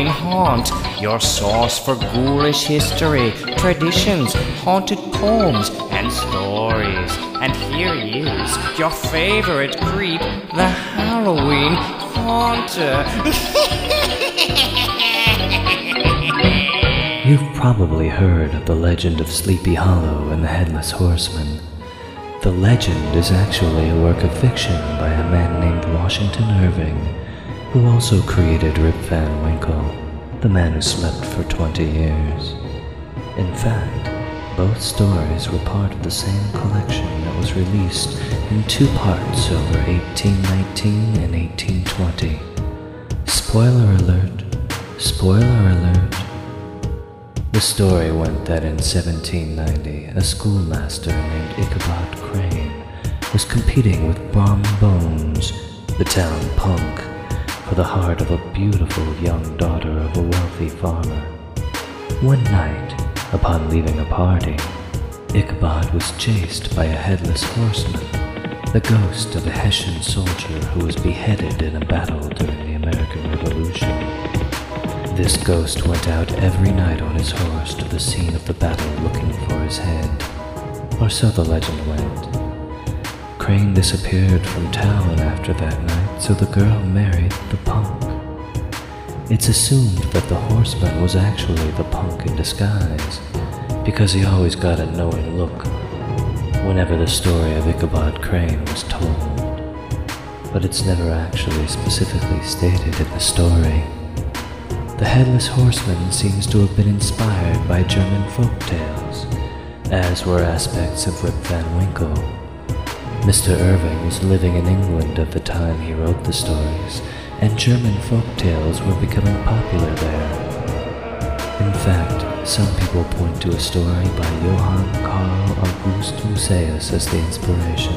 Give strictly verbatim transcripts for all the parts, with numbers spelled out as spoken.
Halloween Haunt, your source for ghoulish history, traditions, haunted poems, and stories. And here he is, your favorite creep, the Halloween Haunter. You've probably heard of the legend of Sleepy Hollow and the Headless Horseman. The legend is actually a work of fiction by a man named Washington Irving, who also created Rip Van Winkle, the man who slept for twenty years. In fact, both stories were part of the same collection that was released in two parts over eighteen nineteen and eighteen twenty. Spoiler alert, spoiler alert. The story went that in seventeen ninety, a schoolmaster named Ichabod Crane was competing with Brom Bones, the town punk, for the heart of a beautiful young daughter of a wealthy farmer. One night, upon leaving a party, Ichabod was chased by a headless horseman, the ghost of a Hessian soldier who was beheaded in a battle during the American Revolution. This ghost went out every night on his horse to the scene of the battle looking for his head, or so the legend went. Crane disappeared from town after that night, so the girl married the punk. It's assumed that the horseman was actually the punk in disguise, because he always got a knowing look whenever the story of Ichabod Crane was told. But it's never actually specifically stated in the story. The Headless Horseman seems to have been inspired by German folk tales, as were aspects of Rip Van Winkle. Mister Irving was living in England at the time he wrote the stories, and German folk tales were becoming popular there. In fact, some people point to a story by Johann Carl August Musaeus as the inspiration.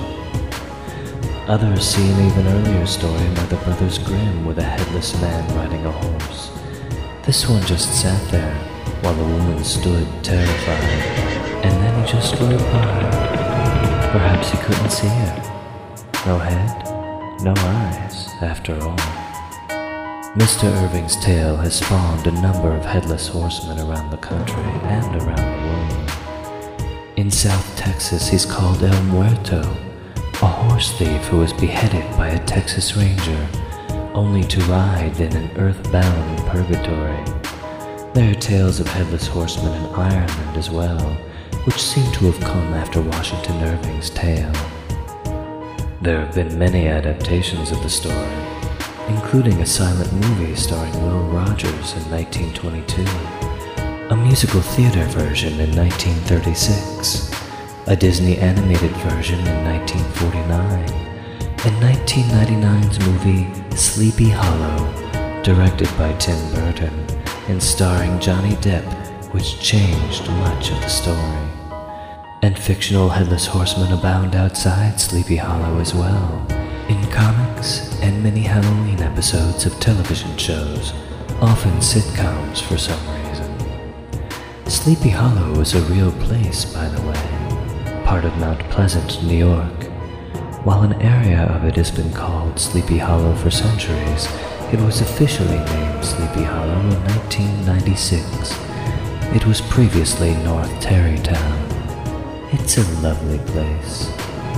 Others see an even earlier story by the Brothers Grimm with a headless man riding a horse. This one just sat there, while the woman stood terrified, and then he just rode by. Perhaps he couldn't see her. No head, no eyes, after all. Mister Irving's tale has spawned a number of headless horsemen around the country and around the world. In South Texas, he's called El Muerto, a horse thief who was beheaded by a Texas Ranger, only to ride in an earthbound purgatory. There are tales of headless horsemen in Ireland as well, which seem to have come after Washington Irving's tale. There have been many adaptations of the story, including a silent movie starring Will Rogers in nineteen twenty-two, a musical theater version in nineteen thirty-six, a Disney animated version in nineteen forty-nine, and nineteen ninety-nine's movie Sleepy Hollow, directed by Tim Burton and starring Johnny Depp, which changed much of the story. And fictional headless horsemen abound outside Sleepy Hollow as well, in comics and many Halloween episodes of television shows, often sitcoms for some reason. Sleepy Hollow is a real place, by the way, part of Mount Pleasant, New York. While an area of it has been called Sleepy Hollow for centuries, it was officially named Sleepy Hollow in nineteen ninety-six. It was previously North Tarrytown. It's a lovely place.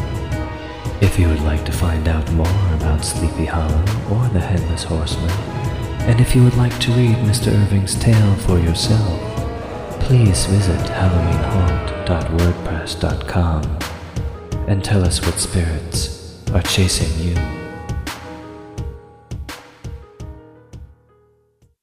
If you would like to find out more about Sleepy Hollow or the Headless Horseman, and if you would like to read Mister Irving's tale for yourself, please visit halloween haunt dot wordpress dot com and tell us what spirits are chasing you.